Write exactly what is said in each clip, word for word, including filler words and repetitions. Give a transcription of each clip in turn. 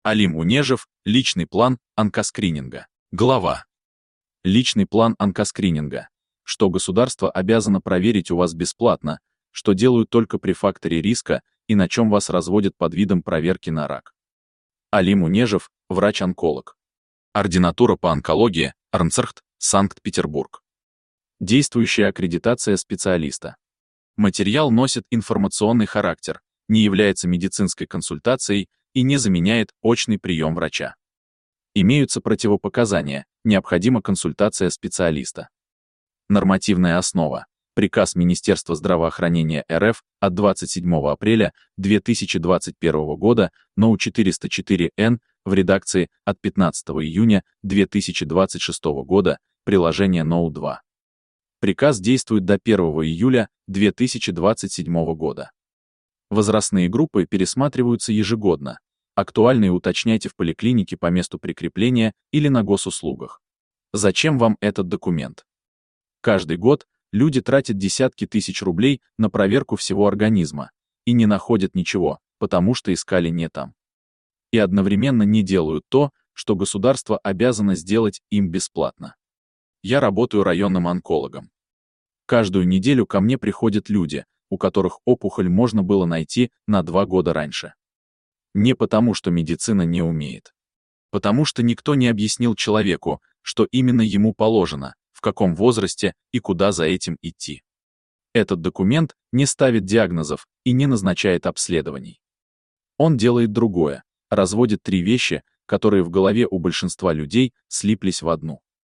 Алим Унежев, личный план онкоскрининга. Глава. Личный план онкоскрининга. Что государство обязано проверить у вас бесплатно, что делают только при факторе риска и на чем вас разводят под видом проверки на рак. Алим Унежев, врач-онколог. Ординатура по онкологии, РНЦРХТ, Санкт-Петербург. Действующая аккредитация специалиста. Материал носит информационный характер, не является медицинской консультацией и не заменяет очный прием врача. Имеются противопоказания, необходима консультация специалиста. Нормативная основа. Приказ Министерства здравоохранения РФ от двадцать седьмого апреля две тысячи двадцать первого года НОУ четыреста четыре Н в редакции от пятнадцатого июня две тысячи двадцать шестого года, приложение НОУ два. Приказ действует до первого июля две тысячи двадцать седьмого года. Возрастные группы пересматриваются ежегодно. Актуальные уточняйте в поликлинике по месту прикрепления или на госуслугах. Зачем вам этот документ? Каждый год люди тратят десятки тысяч рублей на проверку всего организма и не находят ничего, потому что искали не там. И одновременно не делают то, что государство обязано сделать им бесплатно. Я работаю районным онкологом. Каждую неделю ко мне приходят люди, у которых опухоль можно было найти на два года раньше. Не потому, что медицина не умеет. Потому что никто не объяснил человеку, что именно ему положено, в каком возрасте и куда за этим идти. Этот документ не ставит диагнозов и не назначает обследований. Он делает другое, разводит три вещи, которые в голове у большинства людей слиплись в одну.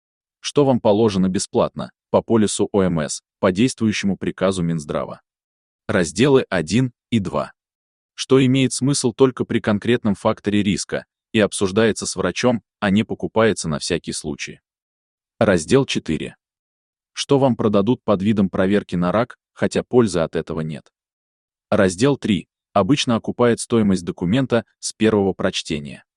Что вам положено бесплатно, по полису О М С, по действующему приказу Минздрава. Разделы один и два. Что имеет смысл только при конкретном факторе риска и обсуждается с врачом, а не покупается на всякий случай. Раздел четыре. Что вам продадут под видом проверки на рак, хотя пользы от этого нет. Раздел три. Обычно окупает стоимость документа с первого прочтения.